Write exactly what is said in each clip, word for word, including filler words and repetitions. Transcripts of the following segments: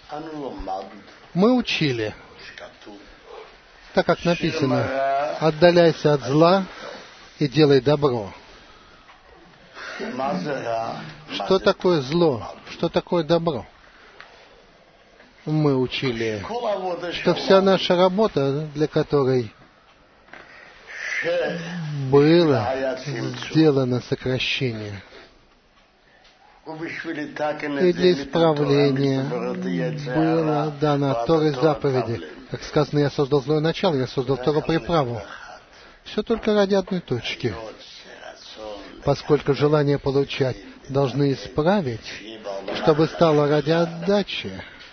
Мы учили, так как написано, отдаляйся от зла и делай добро. Что такое зло? Что такое добро? Мы учили, что вся наша работа, для которой было сделано сокращение, и для исправления было дано Торы заповеди. Как сказано, я создал злое начало, я создал Тору приправу. Все только ради одной точки. Поскольку желание получать должны исправить, чтобы стало ради отдачи.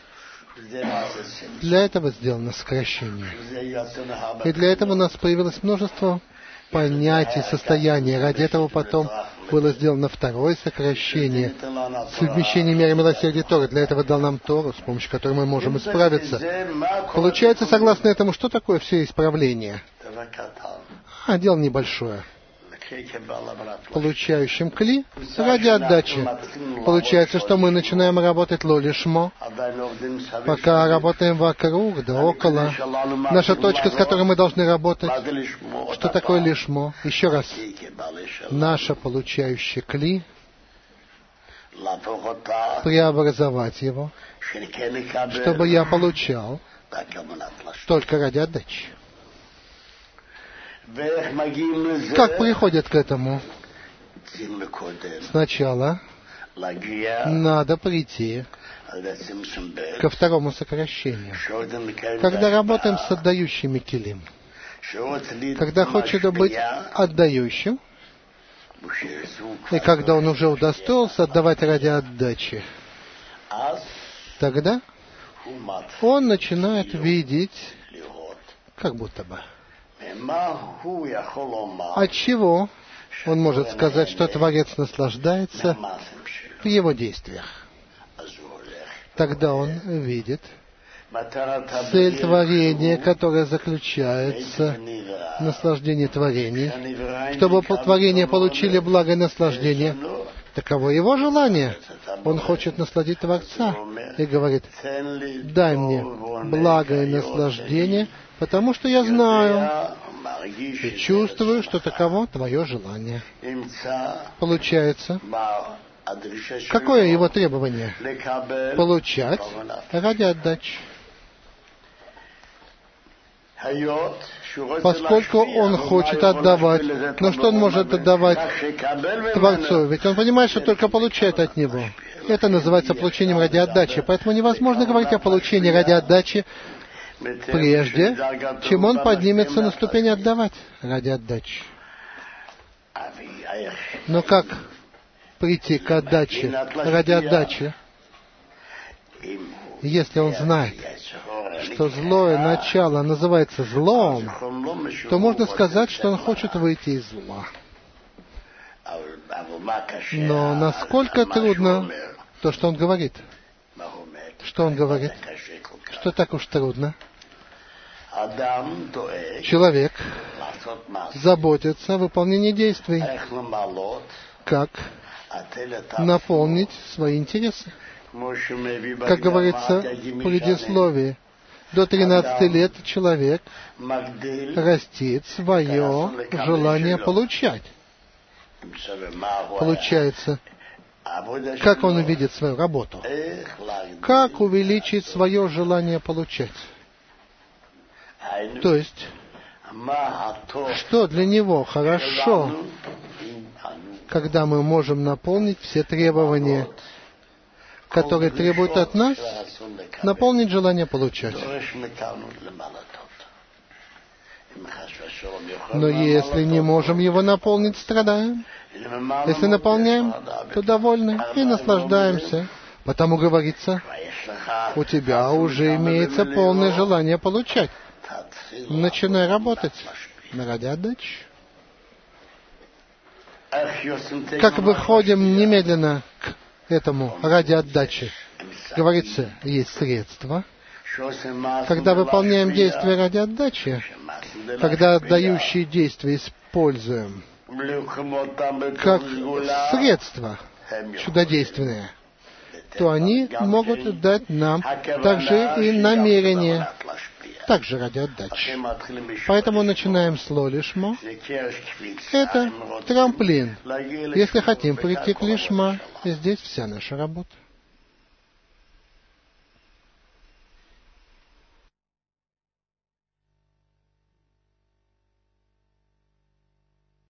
Для этого сделано сокращение. И для этого у нас появилось множество понятий, состояний. Ради этого потом было сделано второе сокращение. Совмещение меры милосердия Торы. Для этого дал нам Тору, с помощью которой мы можем исправиться. Получается, согласно этому, что такое все исправление? А, дело небольшое. Получающим кли ради отдачи. Получается, что мы начинаем работать ло-лишмо, пока работаем вокруг, да около. Наша точка, с которой мы должны работать, что такое лишмо? Еще раз. Наша получающая кли, преобразовать его, чтобы я получал только ради отдачи. Как приходят к этому? Сначала надо прийти ко второму сокращению. Когда работаем с отдающими килим, когда хочет быть отдающим, и когда он уже удостоился отдавать ради отдачи, тогда он начинает видеть, как будто бы, от чего он может сказать, что Творец наслаждается в его действиях. Тогда он видит цель творения, которая заключается в наслаждении творений, чтобы творения получили благо и наслаждение. Таково его желание. Он хочет насладить Творца и говорит: дай мне благо и наслаждение, потому что я знаю и чувствую, что таково твое желание. Получается, какое его требование? Получать ради отдачи. Поскольку он хочет отдавать, но что он может отдавать Творцу? Ведь он понимает, что только получает от него. Это называется получением ради отдачи. Поэтому невозможно говорить о получении ради отдачи прежде, чем он поднимется на ступень отдавать ради отдачи. Но как прийти к отдаче ради отдачи, если он знает, что злое начало называется злом, то можно сказать, что он хочет выйти из зла. Но насколько трудно то, что он говорит? Что он говорит? Что так уж трудно? Человек заботится о выполнении действий. Как наполнить свои интересы? Как говорится в предисловии, до тринадцати лет человек растит свое желание получать. Получается, как он увидит свою работу? Как увеличить свое желание получать? То есть, что для него хорошо, когда мы можем наполнить все требования, которые требуют от нас, наполнить желание получать. Но если не можем его наполнить, страдаем. Если наполняем, то довольны и наслаждаемся. Потому говорится, у тебя уже имеется полное желание получать. Начинай работать ради отдачи. Как выходим немедленно к этому ради отдачи? Говорится, есть средства. Когда выполняем действия ради отдачи, когда отдающие действия используем как средства чудодейственные, то они могут дать нам также и намерение, также ради отдачи. Поэтому начинаем с ло лишмо. Это трамплин. Если хотим прийти к лишма, и здесь вся наша работа.